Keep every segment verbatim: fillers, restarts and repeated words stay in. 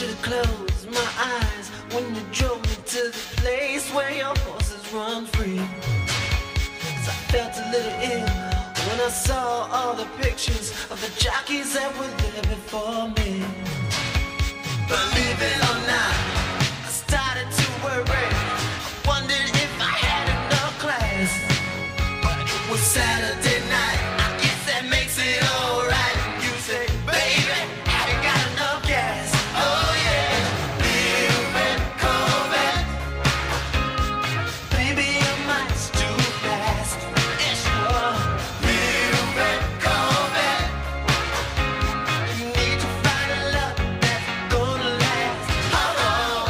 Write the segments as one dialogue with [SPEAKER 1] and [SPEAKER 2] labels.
[SPEAKER 1] should've closed my eyes when you drove me to the place where your horses run free. 'Cause I felt a little ill when I saw all the pictures of the jockeys that were there before me. Believe it or not, I started to worry. I wondered if I had enough class. But it was Saturday night, I guess that makes it alright. You say, baby, have you got enough gas? Oh yeah, little red Corvette. Baby, your mind's too fast. Yeah, sure. Little red Corvette. You need to find a love that's gonna last. Oh, oh.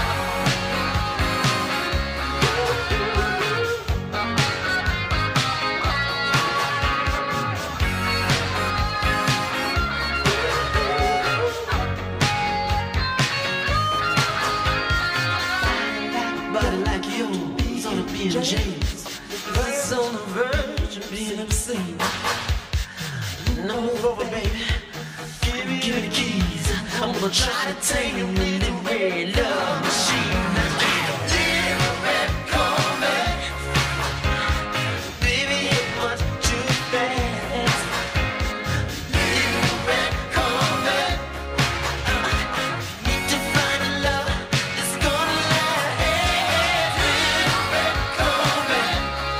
[SPEAKER 1] Body like yours on a B and J's, it's on the verge of being obscene. Now move over, baby. Give me, give me the keys. I'm gonna try to tame your really red love machine. Little red Corvette. Baby, it was too fast. Little red Corvette. Need to find a love that's gonna last. Little red Corvette.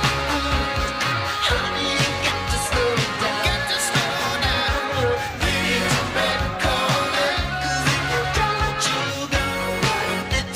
[SPEAKER 1] Honey, you got to slow down. Got to slow down. Little red Corvette. 'Cause if you don't, you go.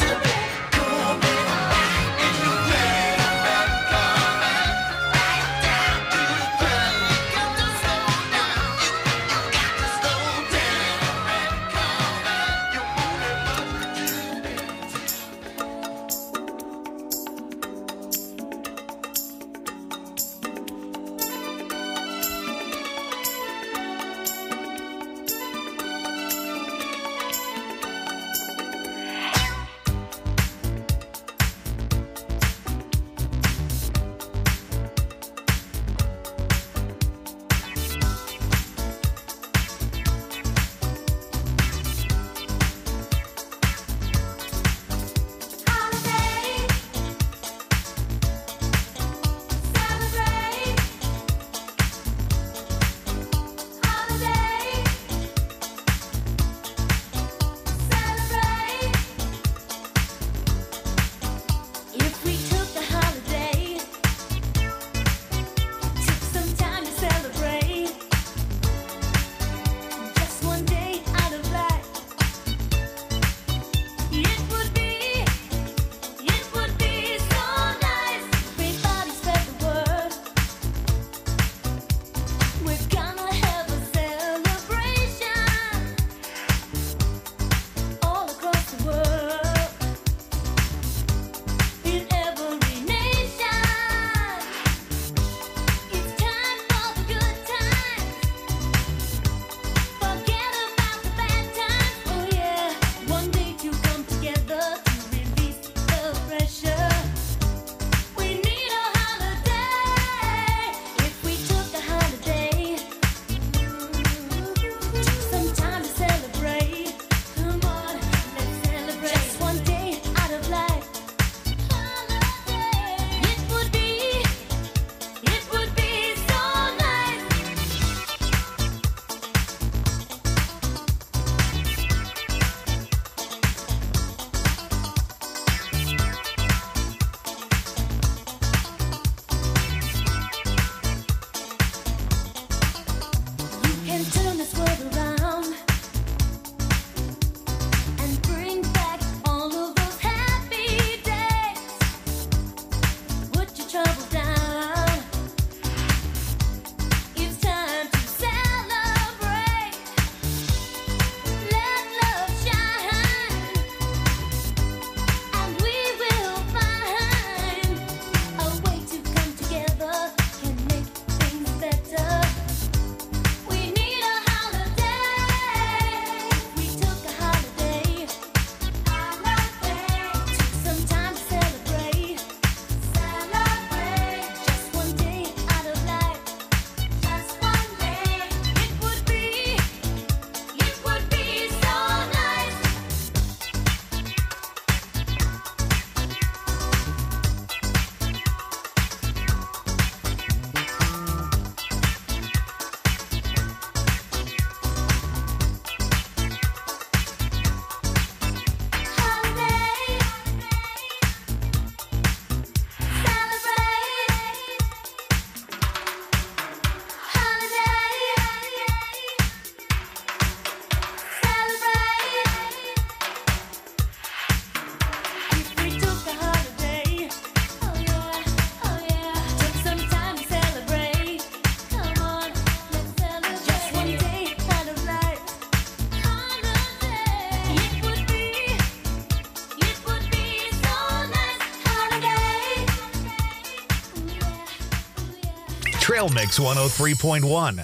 [SPEAKER 2] Trail Mix one oh three point one.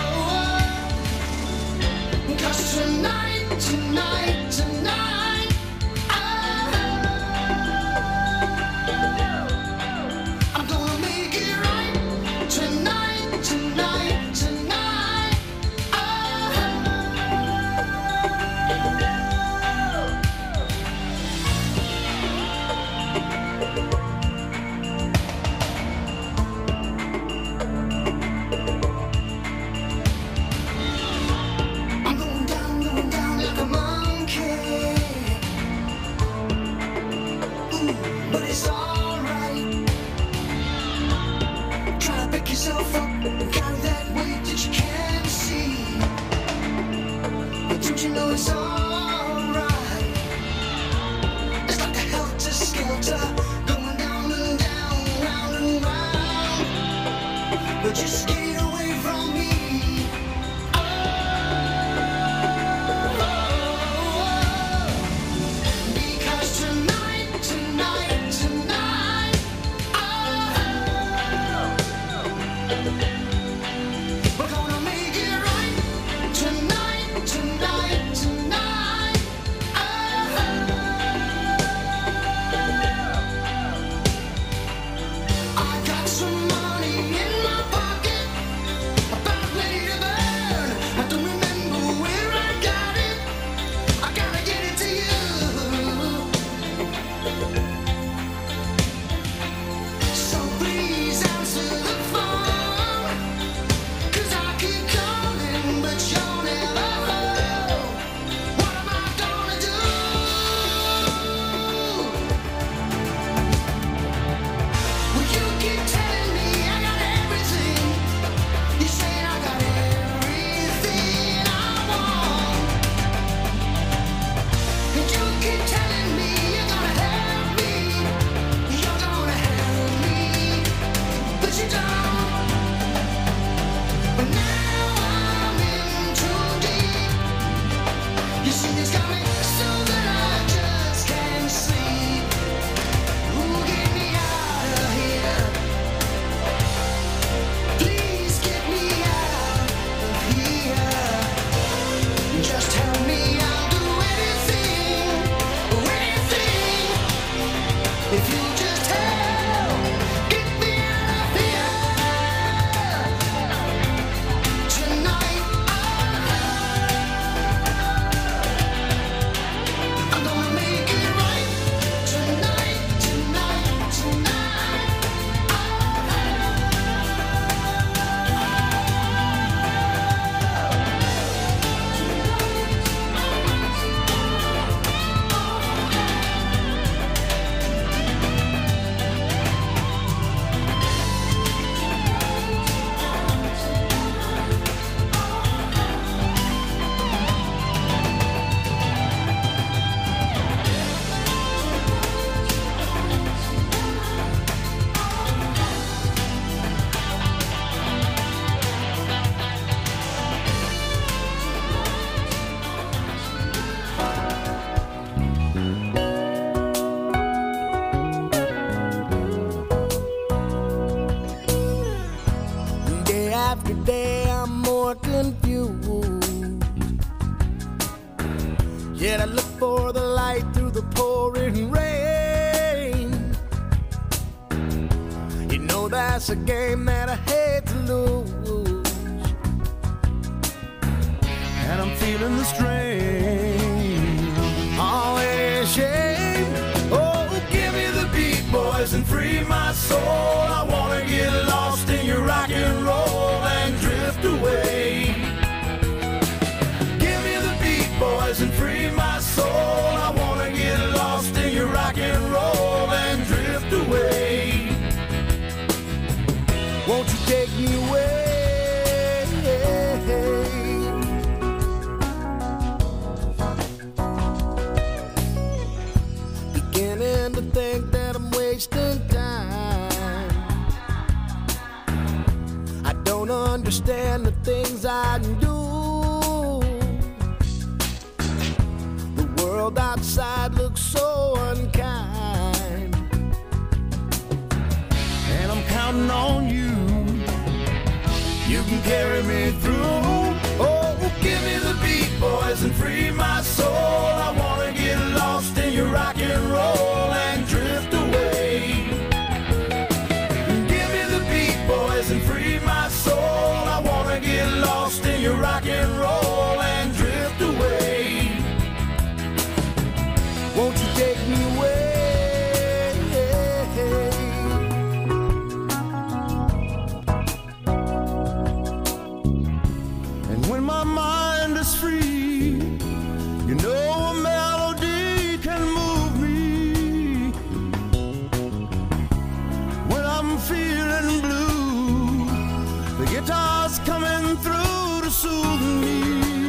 [SPEAKER 1] Tonight, tonight, tonight
[SPEAKER 3] that's a game that I hate to lose. And I'm feeling the strain. Oh, it is shame. Oh, give me the beat, boys, and free my soul. I wanna get lost in your rock and roll and drift away. Give me the beat, boys, and free my soul. I wanna get lost in your rock and roll and drift away. Won't you take me away? Beginning to think that I'm wasting time. I don't understand the things I do. The world outside looks so unkind, and I'm counting on you. You can carry me through. Oh, give me the beat, boys, and free my soul. I wanna get lost in your rock and roll and drift away. Give me the beat, boys, and free my soul. I wanna get lost in your rock and roll and drift away. Won't you take me away? And when my mind is free, you know a melody can move me. When I'm feeling blue, the guitar's coming through to soothe me.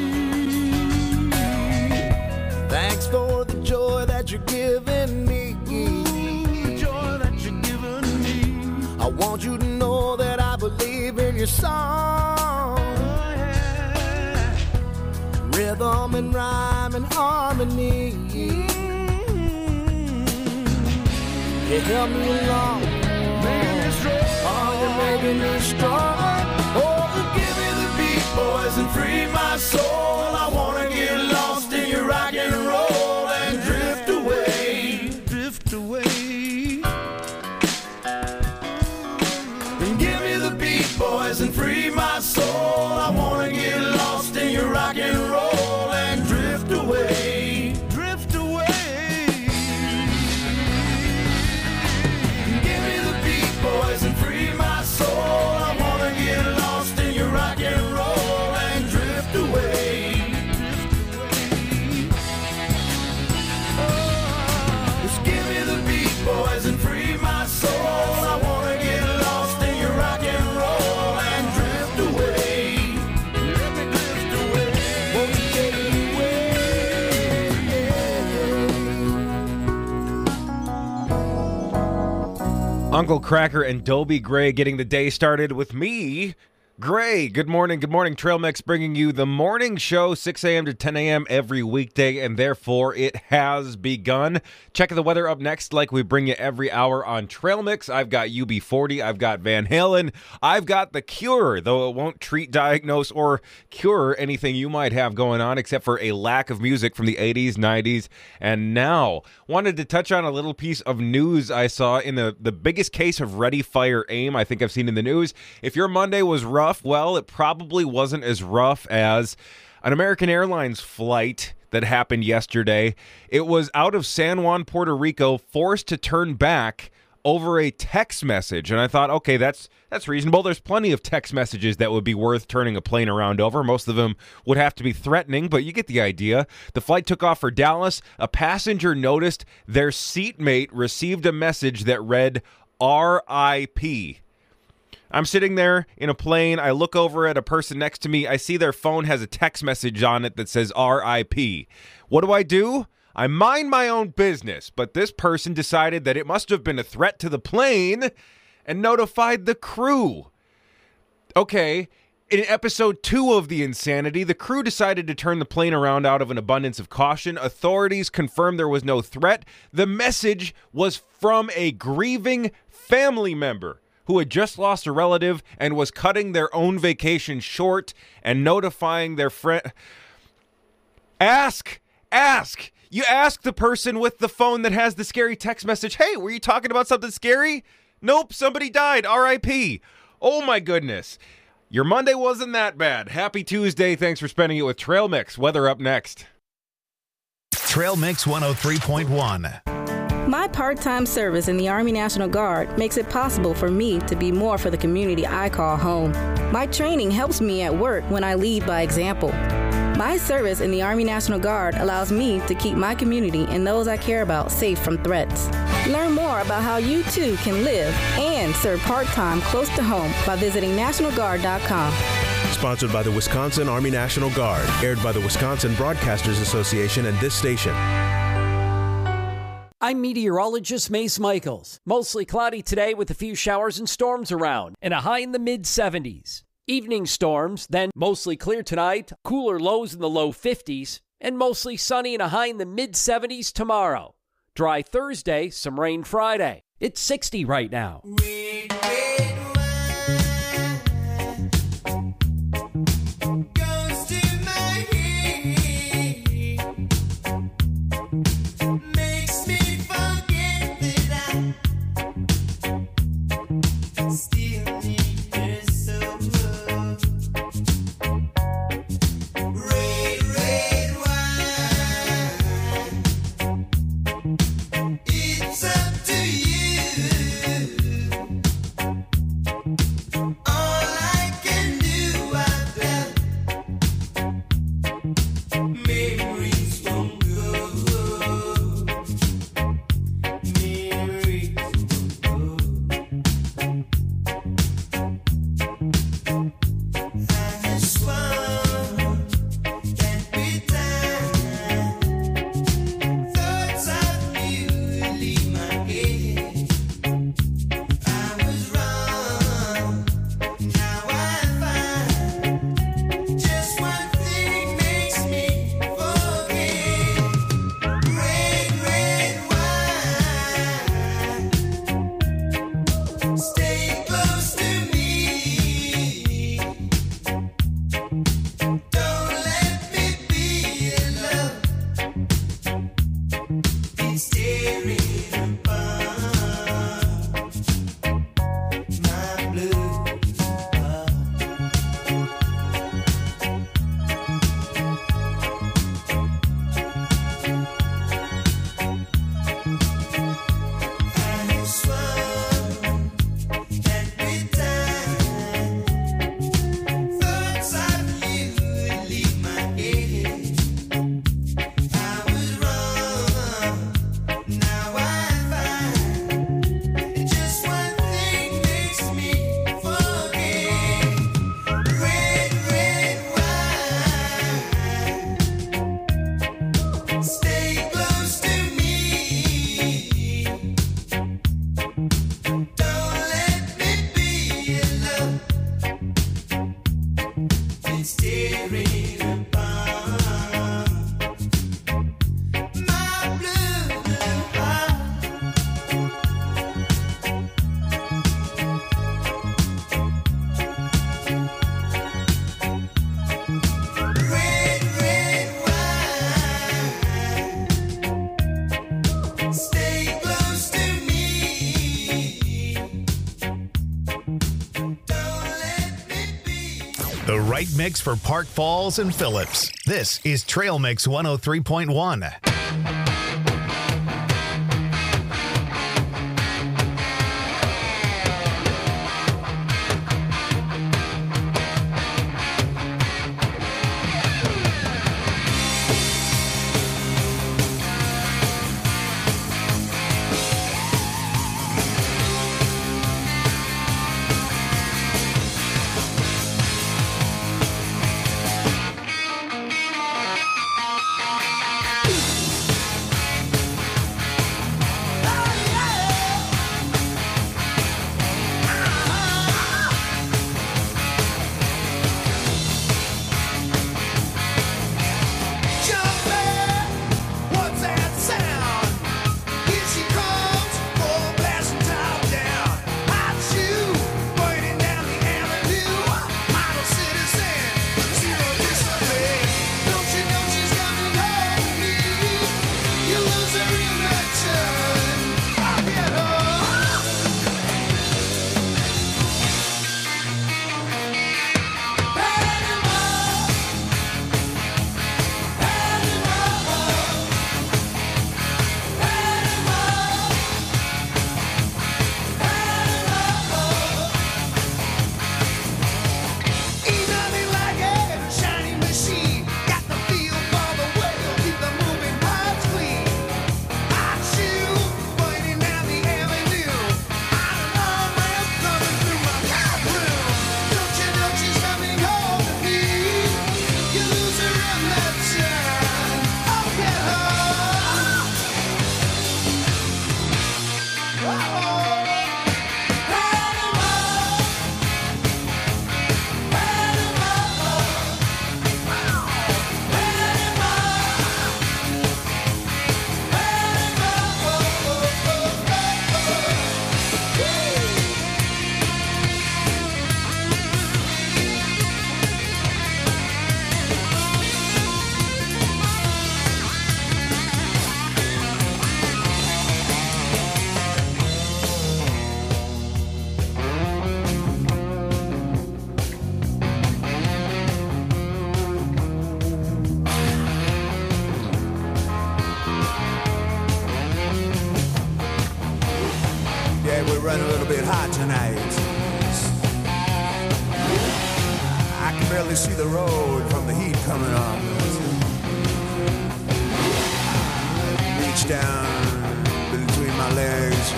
[SPEAKER 3] Thanks for the joy that you're giving me. The joy that you're giving me. I want you to know that I believe in your song. Oh, yeah. Rhythm and rhyme and harmony. Mm-hmm. You help me along. Making me strong. Oh, you're making me strong. Oh, give me the beat, boys, and free my soul. I wanna get lost in your rock and roll and drift away. Drift away. And give me the beat, boys, and free my soul. I wanna get lost in your rock and roll and drift away. Drift away. And give me the beat, boys, and free my soul. I wanna get lost in your rock and roll and drift away. Just give me the beat, boys, and free my soul. I wanna get lost in your rock and roll and drift away. Let me drift away. Won't you take me away?
[SPEAKER 4] Uncle Cracker and Dobie Gray getting the day started with me, Gray. Good morning, good morning. Trail Mix bringing you the morning show, six a.m. to ten a.m. every weekday, and therefore it has begun. Checking the weather up next like we bring you every hour on Trail Mix. I've got U B forty, I've got Van Halen, I've got The Cure, though it won't treat, diagnose, or cure anything you might have going on except for a lack of music from the eighties, nineties, and now. Wanted to touch on a little piece of news I saw in the, the biggest case of Ready, Fire, Aim I think I've seen in the news. If your Monday was rough, well, it probably wasn't as rough as an American Airlines flight that happened yesterday. It was out of San Juan, Puerto Rico, forced to turn back over a text message. And I thought, okay, that's that's reasonable. There's plenty of text messages that would be worth turning a plane around over. Most of them would have to be threatening, but you get the idea. The flight took off for Dallas. A passenger noticed their seatmate received a message that read R I P. I'm sitting there in a plane. I look over at a person next to me. I see their phone has a text message on it that says R I P. What do I do? I mind my own business, but this person decided that it must have been a threat to the plane and notified the crew. Okay, in episode two of The Insanity, the crew decided to turn the plane around out of an abundance of caution. Authorities confirmed there was no threat. The message was from a grieving family member who had just lost a relative and was cutting their own vacation short and notifying their friend. Ask, ask. You ask the person with the phone that has the scary text message, hey, were you talking about something scary? Nope, somebody died. R I P Oh my goodness. Your Monday wasn't that bad. Happy Tuesday. Thanks for spending it with Trail Mix. Weather up next.
[SPEAKER 2] Trail Mix one oh three point one.
[SPEAKER 5] My part-time service in the Army National Guard makes it possible for me to be more for the community I call home. My training helps me at work when I lead by example. My service in the Army National Guard allows me to keep my community and those I care about safe from threats. Learn more about how you too can live and serve part-time close to home by visiting national guard dot com.
[SPEAKER 6] Sponsored by the Wisconsin Army National Guard. Aired by the Wisconsin Broadcasters Association and this station.
[SPEAKER 7] I'm meteorologist Mace Michaels. Mostly cloudy today with a few showers and storms around and a high in the mid seventies. Evening storms, then mostly clear tonight, cooler lows in the low fifties, and mostly sunny and a high in the mid seventies tomorrow. Dry Thursday, some rain Friday. It's sixty right now.
[SPEAKER 1] Red, red wine goes to my head, makes me forget that I still need her so. Red, red wine, it's up to you. All I can do, I've done. Memories won't go. Memories won't go. I swung every time. Thoughts of you leave my head. I was wrong. Now I find just one thing makes me forget. Red, red wine, stay close to me. Don't let me be alone. It's tearing apart my blue heart. I swung every time. Thoughts of you leave my head. I was wrong. Now I find just one thing makes me forget. Red, red wine, stay close to me. Don't let me be alone. It's tearing apart my blue heart. Red, red wine, stay close to me. Don't let me be.
[SPEAKER 2] The right mix for Park Falls and Phillips. This is Trail Mix one oh three point one.
[SPEAKER 3] hot tonight. I can barely see the road from the heat coming on. Reach down between my legs,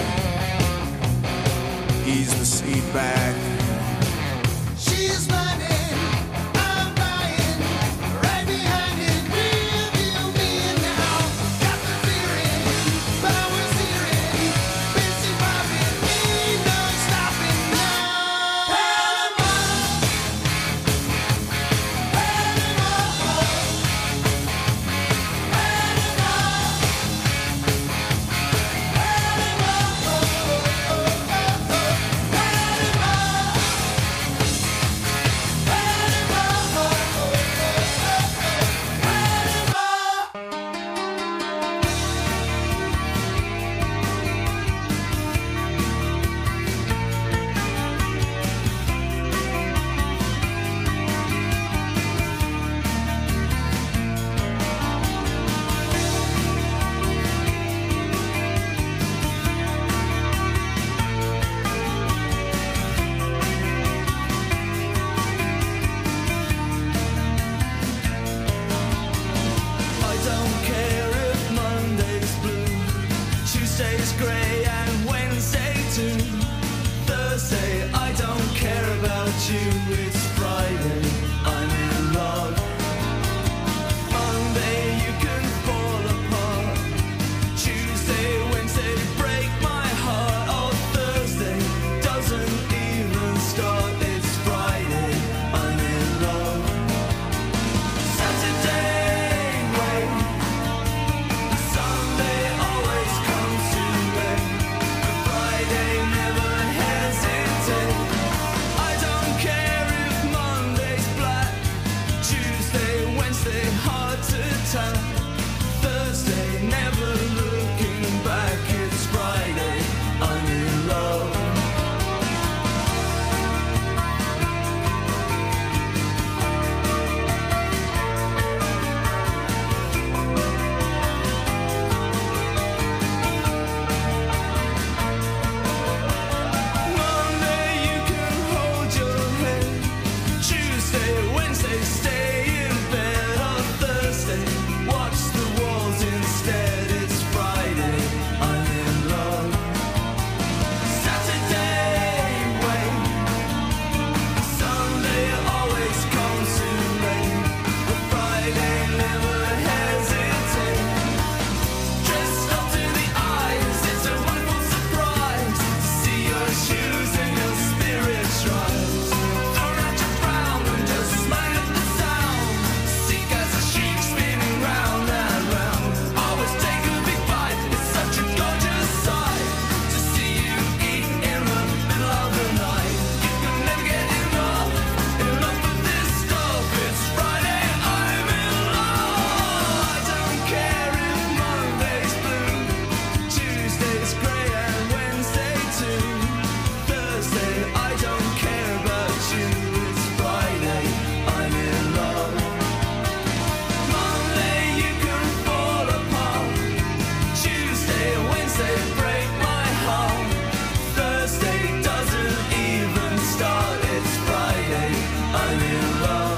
[SPEAKER 3] ease the seat back.
[SPEAKER 1] She's running, I'm dying, right behind it, rear view me now. Got the feeling, power steering, busy driving, ain't no stopping now. Panama, Panama, I don't care if Monday's blue, Tuesday's grey and Wednesday too. Thursday, I don't care about you, it's Friday, I'm in love. Monday, you can fall apart. Tuesday, Wednesday, break my heart. Oh, Thursday doesn't even start, it's Friday, I'm in love. Saturday, wait. Sunday always comes too late. Friday never hesitate. I don't care if Monday's black. Tuesday, Wednesday, hard to tell. Thursday, never looking back. It's Friday, I'm in love. Monday, you can hold your head. Tuesday, Wednesday, stay in bed. On Thursday, watch the walls instead. It's Friday, I'm in love. Saturday, wait. Sunday always comes too late. But Friday never hesitate. Dressed up to the eyes, it's a wonderful surprise to see your shoes and your spirits rise. Throw out your frown and just smile at the sound. See as a sheep spinning round and round. Always take a big bite, it's such a gorgeous sight to see you eat in the middle of the night. You can never get enough, enough of this stuff. It's Friday, I'm in love. I don't care if Monday's blue, Tuesday's grey and Wednesday too. Thursday, I don't care about you. It's Friday, I'm in love. Monday, you can fall apart. Tuesday, Wednesday, break my heart. Thursday doesn't even start. It's Friday, I'm in love.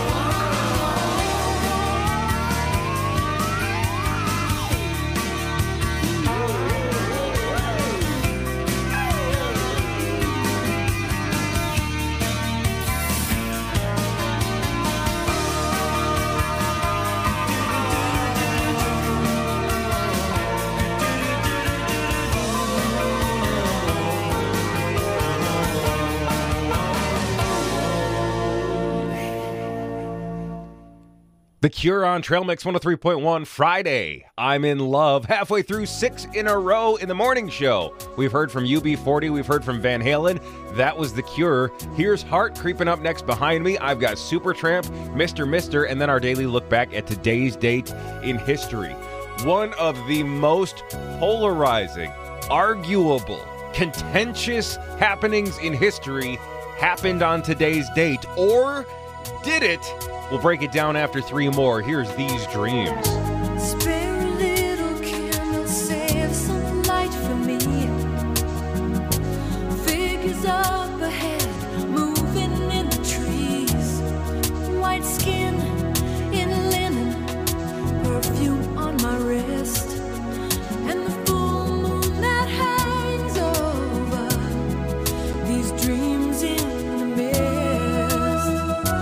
[SPEAKER 4] The Cure on Trail Mix one oh three point one Friday. I'm in love. Halfway through six in a row in the morning show. We've heard from U B forty. We've heard from Van Halen. That was The Cure. Here's Heart creeping up next behind me. I've got Supertramp, Mister Mister, and then our daily look back at today's date in history. One of the most polarizing, arguable, contentious happenings in history happened on today's date. Or did it? We'll break it down after three more. Here's These Dreams.
[SPEAKER 8] Spare a little candle, save some light for me. Feel is up ahead, moving in the trees. White skin in linen, perfume on my wrist, and the full moon that hangs over these dreams in the mist.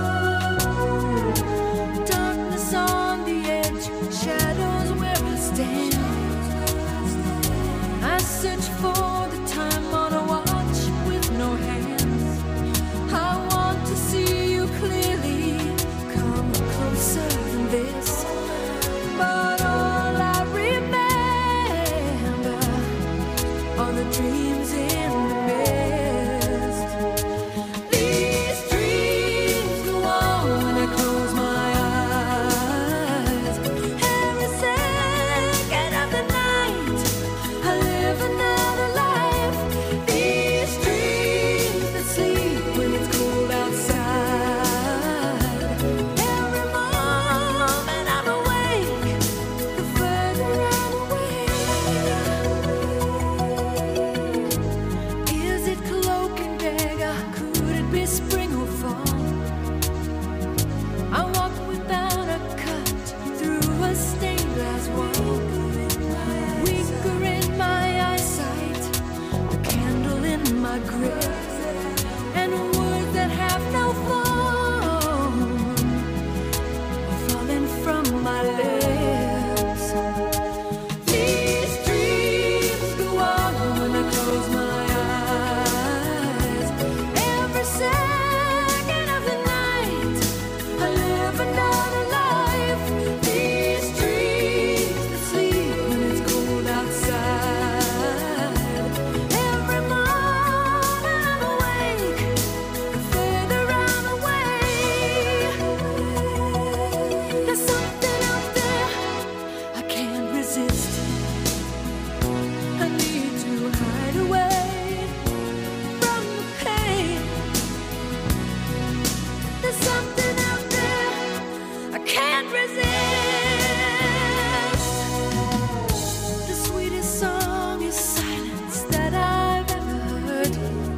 [SPEAKER 8] Darkness on the edge, shadows where I stand. I search for the time on a watch with no hands. I want to see you clearly, come closer than this. But all I remember are the dreams in the mist. These dreams go on when I close my eyes. Every second of the night, I live another life. These dreams that sleep when it's cold outside. Every moment I'm awake, the further I'm away. Is it cloak and dagger? Could it be spring or fall? I walk without a cut through a stained glass wall. Weaker in my eyesight, a candle in my grip, and words that have no form are falling from my lips. These dreams go on when I close my eyes. Every second of the night, I live another life. These dreams that sleep when it's cold outside. Every moment I'm awake, the further I'm away. There's something out there I can't resist. I need to hide away from the pain. There's something out there I can't resist. The sweetest song is silence that I've ever heard.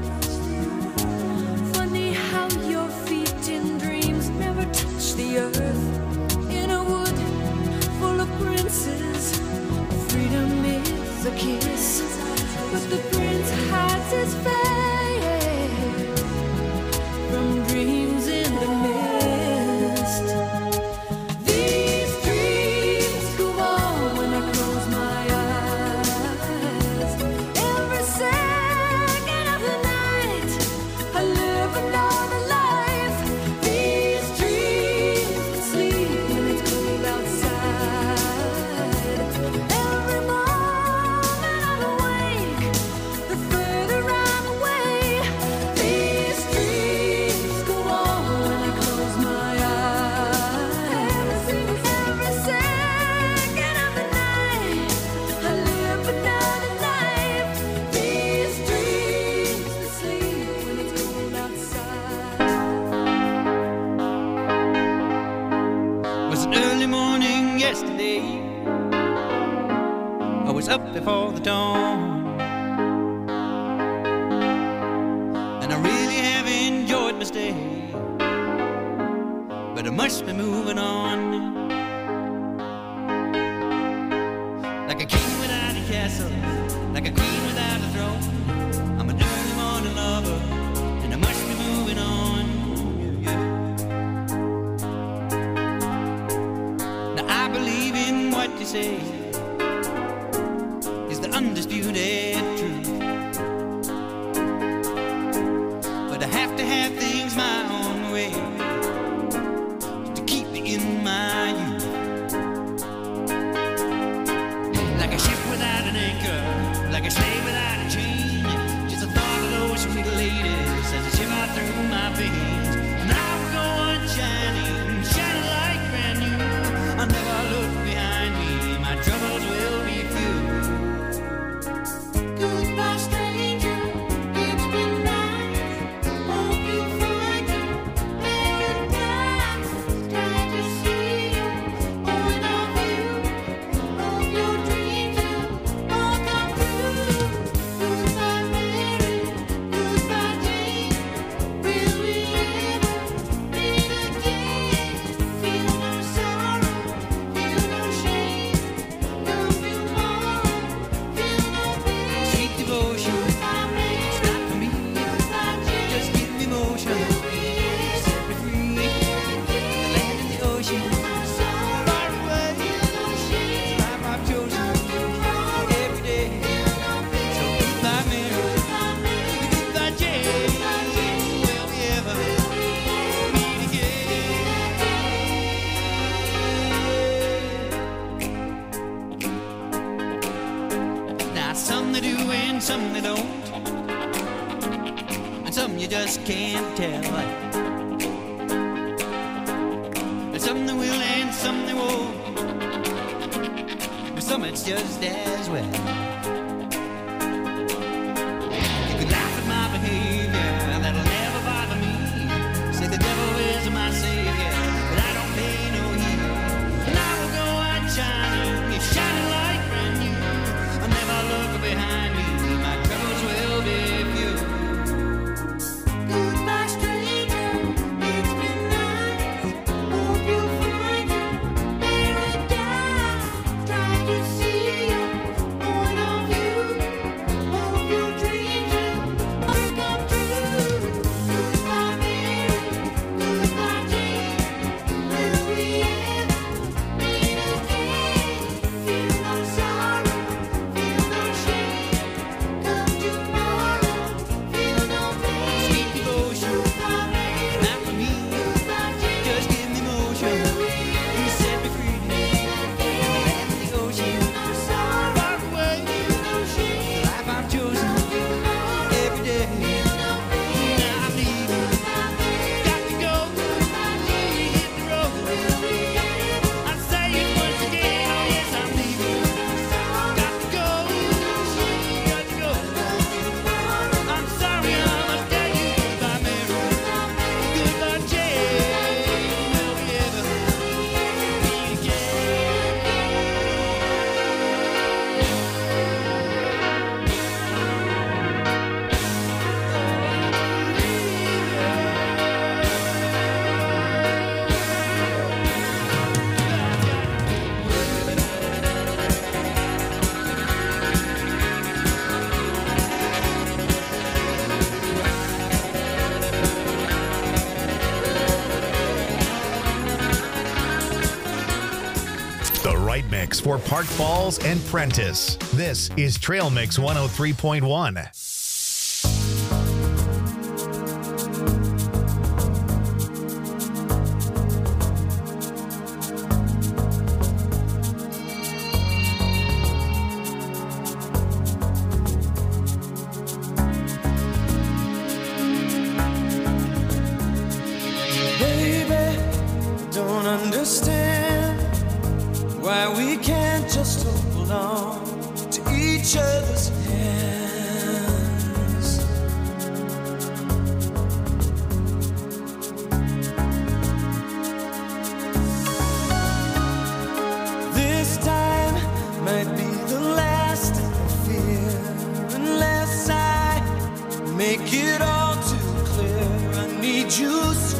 [SPEAKER 8] Funny how your feet in dreams never touch the earth. In a wood full of princes, freedom is a kiss, but the prince hides his face from dreams in the mist. These dreams go on when I close my eyes. Every second of the night, I live another life. These dreams that sleep when it's cold outside. Every moment I'm awake, the further I'm away. These dreams go on when I close my eyes. Every second of the night, I live another life. These dreams that sleep when it's cold outside.
[SPEAKER 9] It was an early morning yesterday. I was up before the dawn, and I really have enjoyed my stay, but I must be moving on. Like a king without a castle, like a queen without a throne, I'm an early morning lover, and I must be moving on. Yeah, yeah. Now I believe in what you say is the undisputed truth, but I have to have things my own way to keep me in my youth. Like a ship without an anchor, like a slave without a chain, just the thought of those sweet ladies as they shiver through my veins. Now we're going shining, shining like brand new. I'll never look behind me, my troubles will be few. Goodbye, stranger, it's been nice. Hope you find something you just can't tell. There's something that will and something that won't. There's something that's just as well. You can laugh at my behavior, that'll never bother me. Say the devil is my savior, but I don't pay no heed. And I will go on shining, it's shining like brand new. I'll never look behind me, my troubles will be few.
[SPEAKER 8] Goodbye, stranger. It's midnight. Hope you find your paradise. Try to see your point of view. Hope your dreams will come true. Goodbye, Mary. Goodbye, Jane. Will we ever meet again? Feel no sorrow, feel no shame. Come tomorrow, feel no pain.
[SPEAKER 9] Sweet devotion,
[SPEAKER 8] Goodbye, Mary.
[SPEAKER 9] not for me,
[SPEAKER 8] Goodbye, Jane.
[SPEAKER 9] just give me motion. You set me free, let the ocean far away. The life I've chosen every day. Now I'm leaving, got to go, hit the road. I say it once again, oh yes I'm leaving, got to go, got to go. I'm sorry I must tell you goodbye, Mary, goodbye, Jane. Will we ever meet again?
[SPEAKER 2] The right mix for Park Falls and Prentice. This is Trail Mix one oh three point one.
[SPEAKER 3] Baby, don't understand why we can't just hold on to each other's hands. This time might be the last I fear, unless I make it all too clear. I need you so.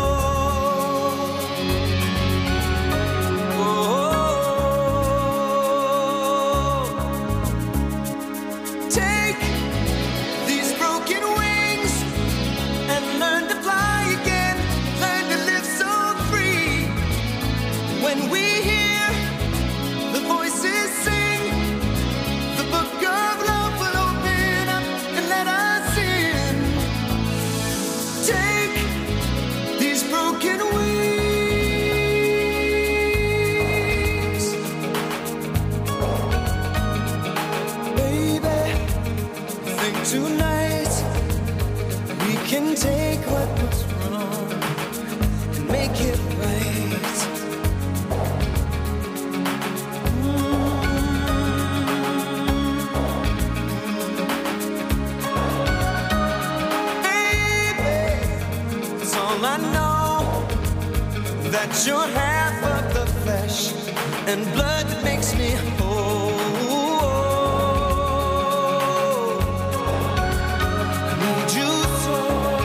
[SPEAKER 3] Take these broken wings and learn to fly again. Learn to live so free. When we hear the voices sing, the book of love will open up and let us in. Take these broken wings, baby. Think tonight we can take what was wrong and make it right. Baby, it's all I know, that you're half of the flesh and blood that makes me whole. I need you so.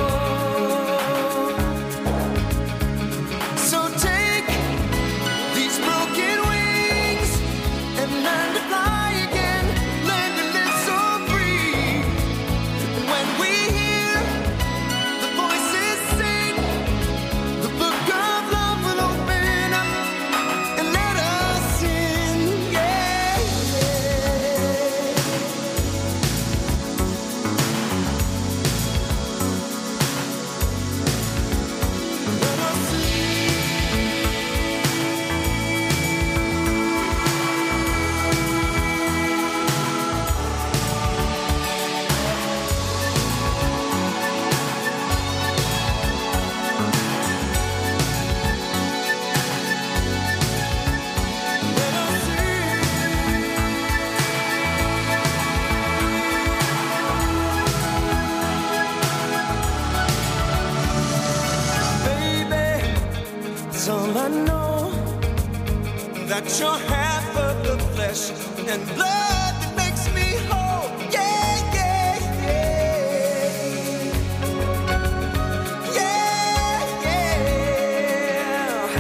[SPEAKER 3] So take these broken wings and learn to fly again. Learn to live so free. And when we hear the voices sing, the book of love will open up and let us in. Yeah. I know that you're half of the flesh and blood that makes me whole. Yeah, yeah, yeah. Yeah, yeah.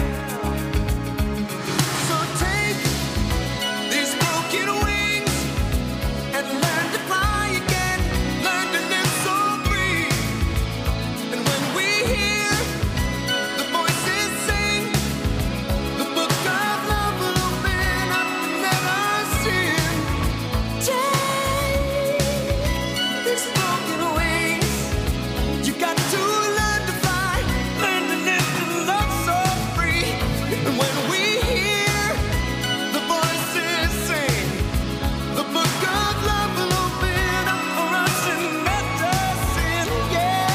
[SPEAKER 3] So take these broken wings and learn to fly again. Learn to live so free. And when we hear the voices sing, the book of love will open up and let us in. Take these broken wings. You got to learn to fly, learn to live and love so free. And when we hear the voices sing, the book of love will open up for us and let us in. Yeah,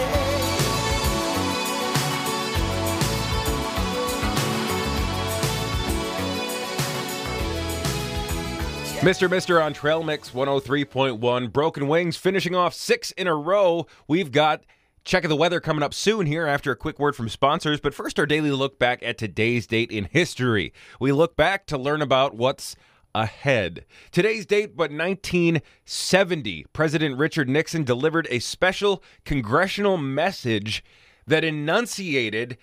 [SPEAKER 4] Mister Mister on Trail Mix one oh three point one. Broken Wings finishing off six in a row. We've got Check of the Weather coming up soon here after a quick word from sponsors. But first, our daily look back at today's date in history. We look back to learn about what's ahead. Today's date, but nineteen seventy, President Richard Nixon delivered a special congressional message that enunciated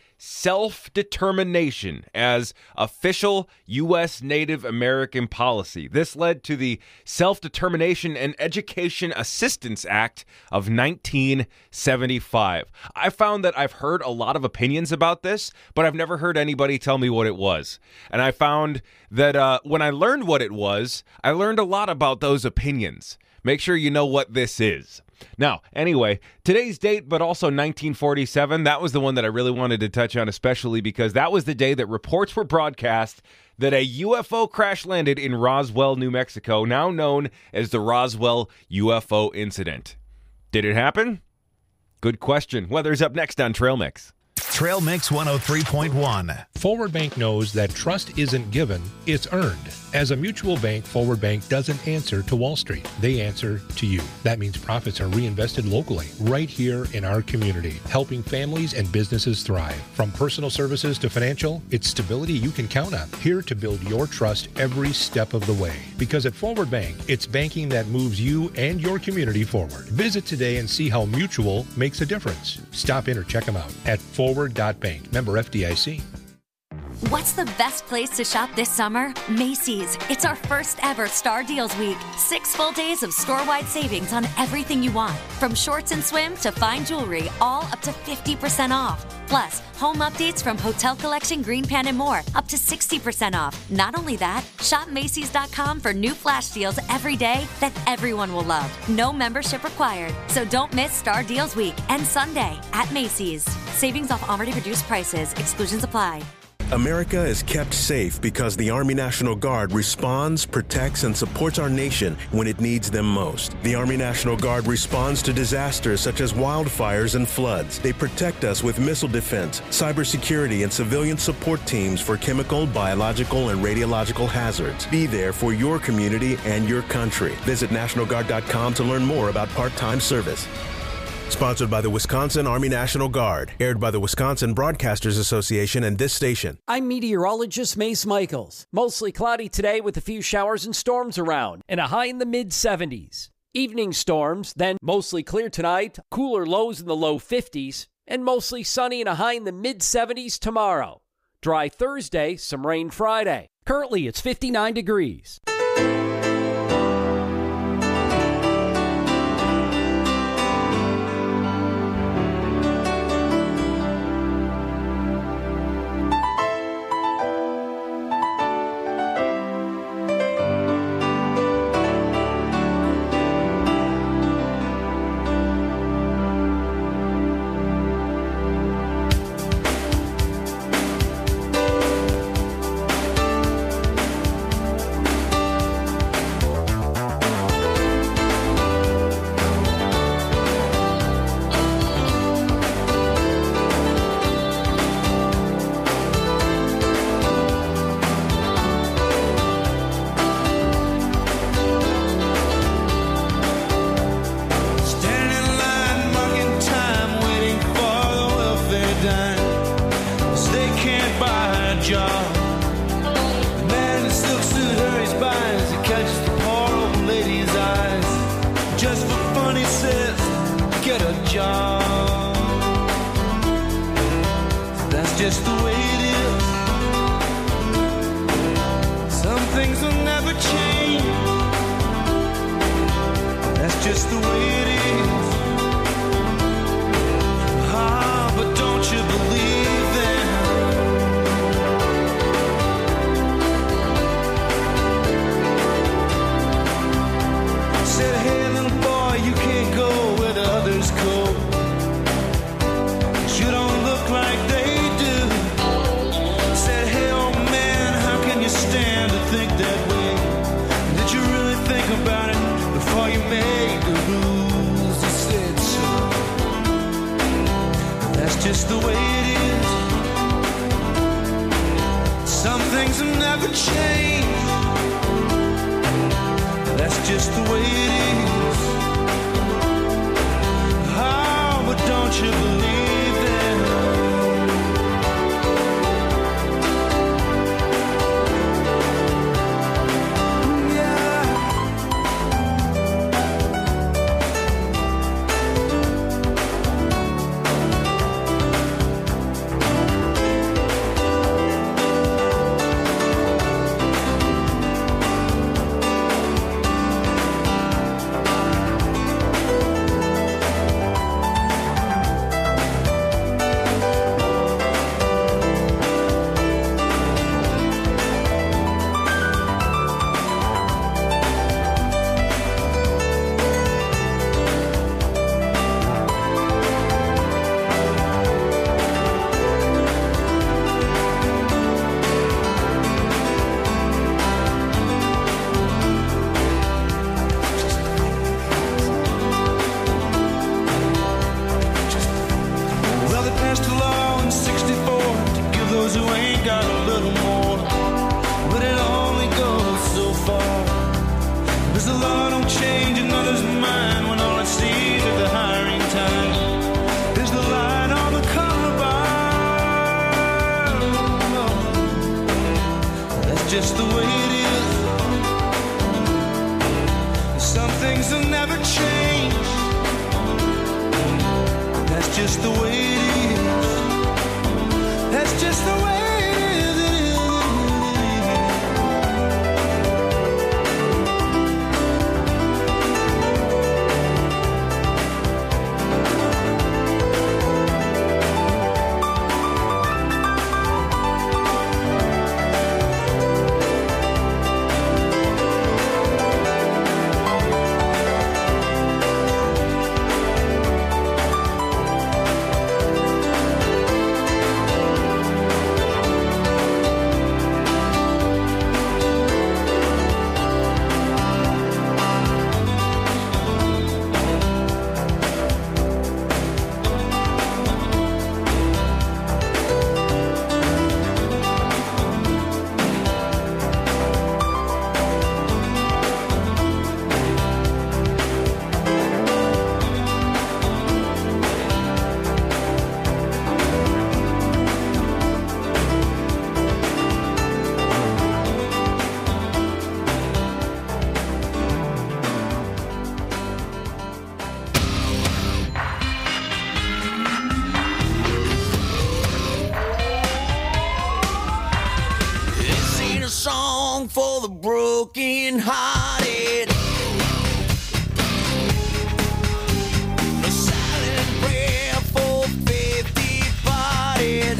[SPEAKER 4] self-determination as official U S Native American policy. This led to the Self-Determination and Education Assistance Act of nineteen seventy-five. I found that I've heard a lot of opinions about this, but I've never heard anybody tell me what it was. And I found that uh, when I learned what it was, I learned a lot about those opinions. Make sure you know what this is. Now, anyway, today's date, but also nineteen forty-seven, that was the one that I really wanted to touch on, especially because that was the day that reports were broadcast that a U F O crash landed in Roswell, New Mexico, now known as the Roswell U F O incident. Did it happen? Good question. Weather's up next on Trail Mix.
[SPEAKER 2] Trail Mix one oh three point one.
[SPEAKER 10] Forward Bank knows that trust isn't given, it's earned. As a mutual bank, Forward Bank doesn't answer to Wall Street. They answer to you. That means profits are reinvested locally, right here in our community, helping families and businesses thrive. From personal services to financial, it's stability you can count on. Here to build your trust every step of the way. Because at Forward Bank, it's banking that moves you and your community forward. Visit today and see how Mutual makes a difference. Stop in or check them out at forward dot bank. Member F D I C.
[SPEAKER 11] What's the best place to shop this summer? Macy's. It's our first ever Star Deals Week. Six full days of store-wide savings on everything you want. From shorts and swim to fine jewelry, all up to fifty percent off. Plus, home updates from Hotel Collection, Green Pan, and more, up to sixty percent off. Not only that, shop Macy's dot com for new flash deals every day that everyone will love. No membership required. So don't miss Star Deals Week and Sunday at Macy's. Savings off already reduced prices. Exclusions apply.
[SPEAKER 6] America is kept safe because the Army National Guard responds, protects, and supports our nation when it needs them most. The Army National Guard responds to disasters such as wildfires and floods. They protect us with missile defense, cybersecurity, and civilian support teams for chemical, biological, and radiological hazards. Be there for your community and your country. Visit National Guard dot com to learn more about part-time service. Sponsored by the Wisconsin Army National Guard. Aired by the Wisconsin Broadcasters Association and this station.
[SPEAKER 7] I'm meteorologist Mace Michaels. Mostly cloudy today with a few showers and storms around and a high in the mid seventies. Evening storms, then mostly clear tonight, cooler lows in the low fifties, and mostly sunny and a high in the mid seventies tomorrow. Dry Thursday, some rain Friday. Currently, it's fifty-nine degrees.
[SPEAKER 3] just the way it is. Some things will never change. That's just the way it is. Ah, but don't you believe them? Said, hey little boy, you can't go where the others go. You don't look like they do. Said, hey old man, how can you stand to think that way? Did you really think about it before you made the rules? He said so. That's just the way it is. Some things will never change. That's just the way it is. Oh, but don't you believe them? Well, they passed a law in sixty-four to give those who ain't got a little more. But it only goes so far. Because the law don't change another's mind when all it sees at the hiring time is the line on the collar bar. That's just the way it is. Some things will never change. That's just the way it is. That's just the way it is.
[SPEAKER 1] This ain't a song for the broken hearted. No silent prayer for faith departed.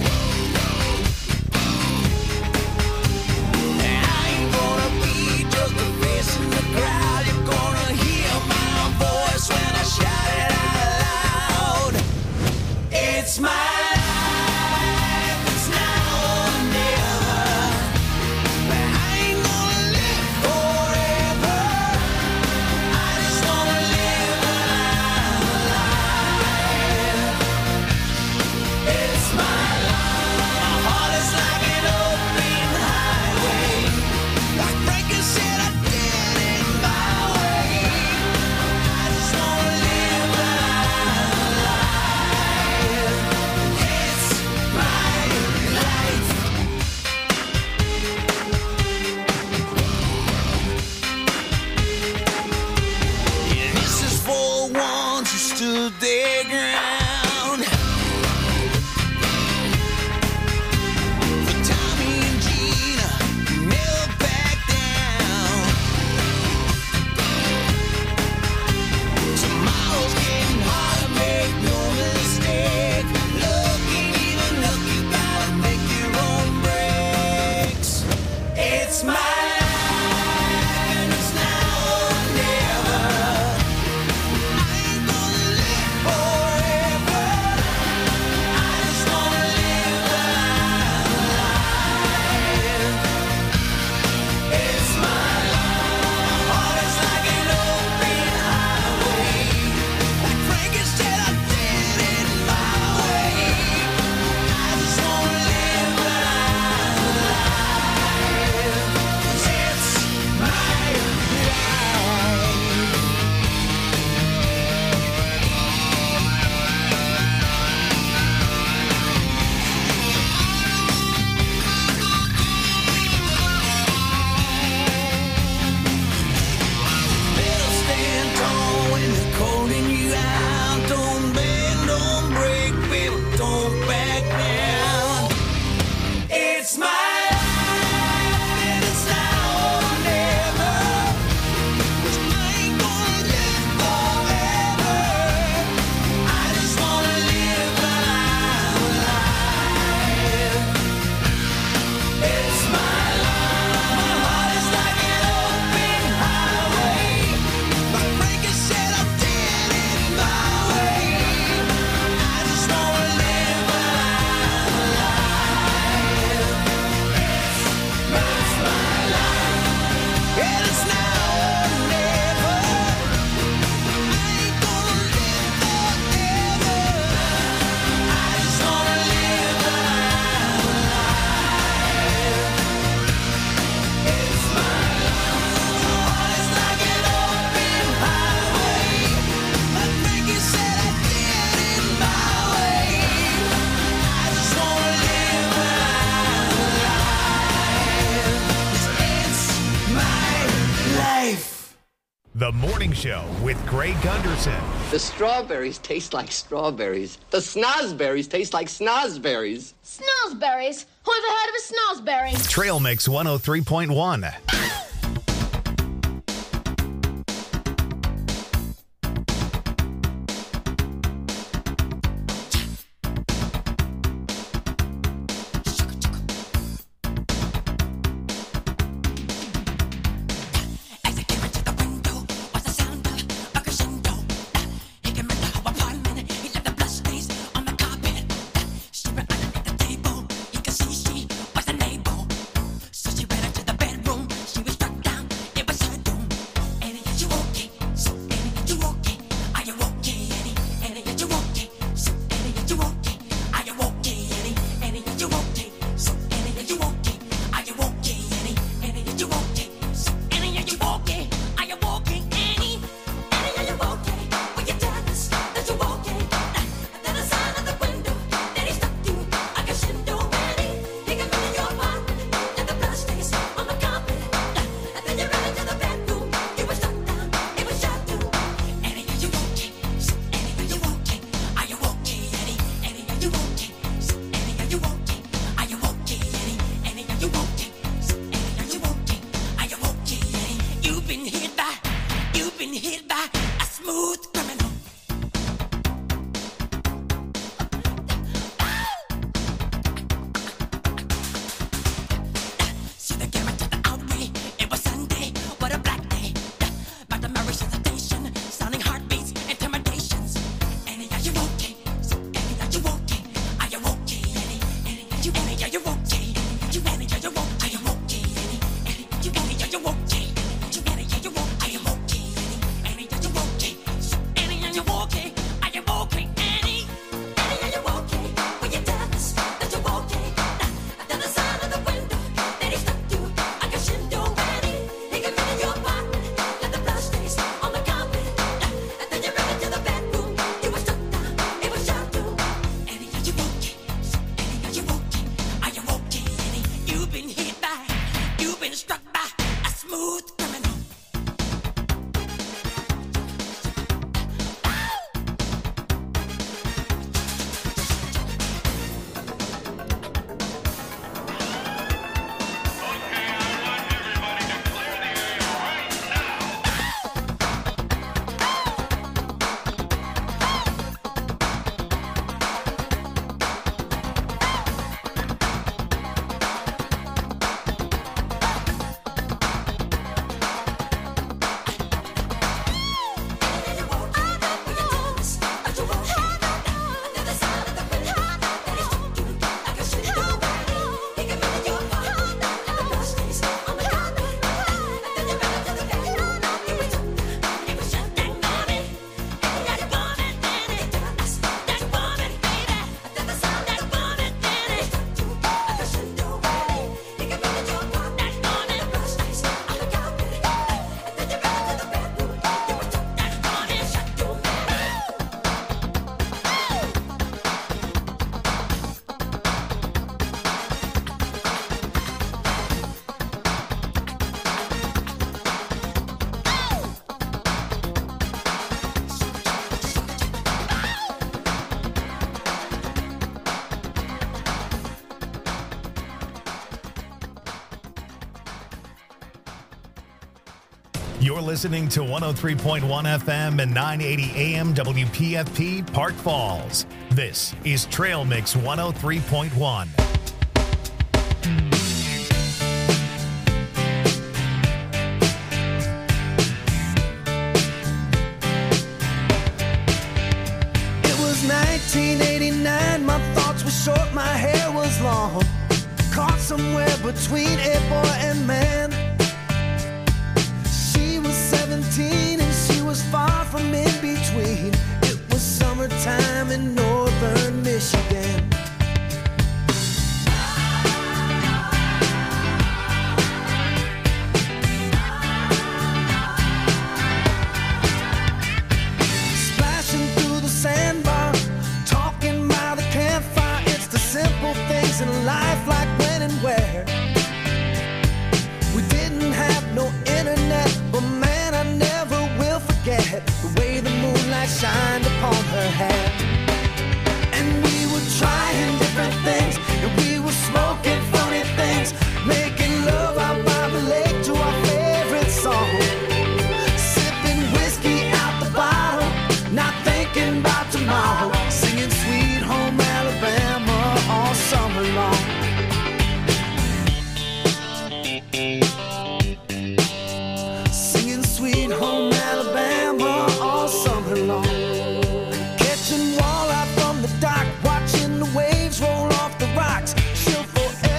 [SPEAKER 1] I ain't gonna be just a face in the crowd. You're gonna hear my voice when I shout it out loud. It's my life, it's now or never. But I ain't gonna live forever. I just wanna live when I'm alive. It's my life. My heart is like an open highway. Like Frankie said, I did it my way. I just wanna live when I'm alive.
[SPEAKER 2] Morning Show with Greg Gunderson.
[SPEAKER 12] The strawberries taste like strawberries. The snozberries taste like snozberries.
[SPEAKER 13] Snozberries? Who ever heard of a snozberry?
[SPEAKER 2] Trail Mix one oh three point one. You're listening to one oh three point one F M and nine eighty A M W P F P Park Falls. This is Trail Mix one oh three point one.
[SPEAKER 3] It was nineteen eighty-nine, my thoughts were short, my hair was long. Caught somewhere between a boy and man. She was seventeen and she was far from in between. It was summertime in northern Michigan. Splashing through the sandbar, talking by the campfire. It's the simple things in life, like when and where. We didn't have no internet, but man, I never will
[SPEAKER 1] nine